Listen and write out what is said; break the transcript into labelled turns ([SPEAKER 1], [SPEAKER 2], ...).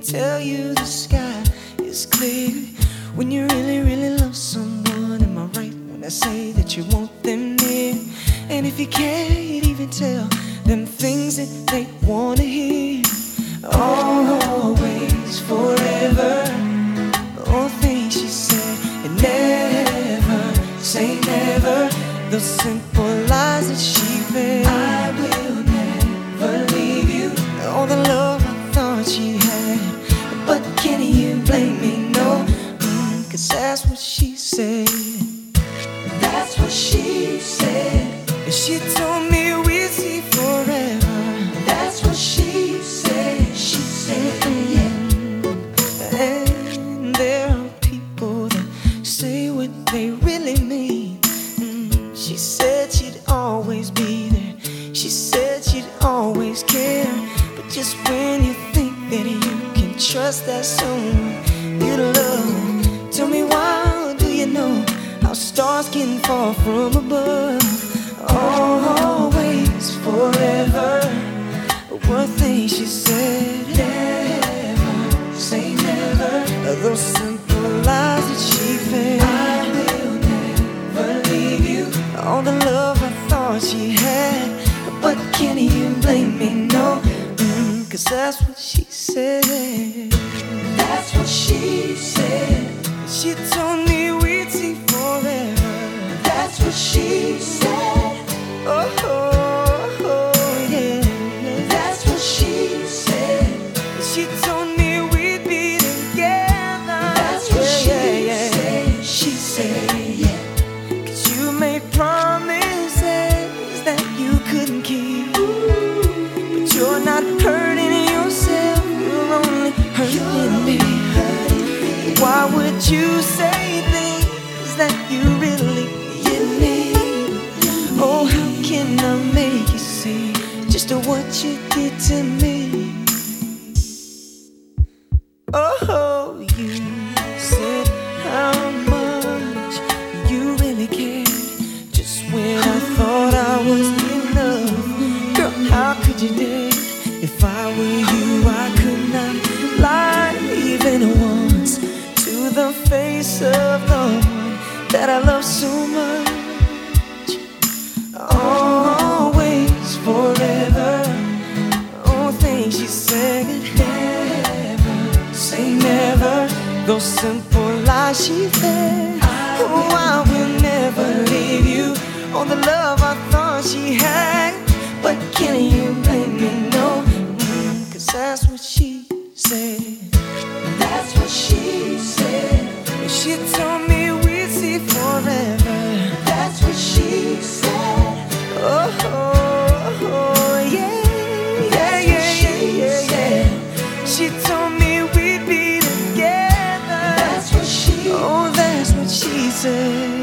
[SPEAKER 1] tell you the sky is clear. When you really, really love someone, am I right when I say that you want them near? And if you can't even tell them things that they wanna hear, always, forever, all things she said, and never say never, those simple lies that she fed. I will never leave you, all the love I thought she had, but can you blame me? No, 'cause that's what she said. That's what she said. And she told me we'd see forever. That's what she said. She said, yeah. And there are people that say what they really mean. She said she'd always be there. She said she'd always care. But just when you think that you can trust that someone you love, tell me, why do you know how stars can fall from above? Always, forever, one thing she said, never say never, those simple lies that she fed. I will never leave you, all the love I thought she had, but can you blame me? No, 'cause that's what she said. That's what she said. She told me we'd see forever. That's what she said. Oh, oh, oh, yeah. That's what she said. She told me we'd be together. That's what she said. She said, yeah. 'Cause you made promises that you couldn't keep. But you're not hurting yourself, you're only hurting me. Why would you say things that you really didn't need? Oh, how can I make you see just what you did to me? Oh, you said how much you really cared, just when I thought I was enough. Girl, how could you dare? If I were you, I could not lie even once to the face of the one that I love so much. Always, forever, all things she said, never say never, those simple lies she fed. Oh, I will never leave you, all the love I thought she had, but can you blame me? No, 'cause that's what she said. That's what she said. She told me we'd see forever. That's what she said. Oh, oh, oh, yeah, yeah, yeah, yeah, yeah. She told me we'd be together. That's what she. Oh, that's what she said.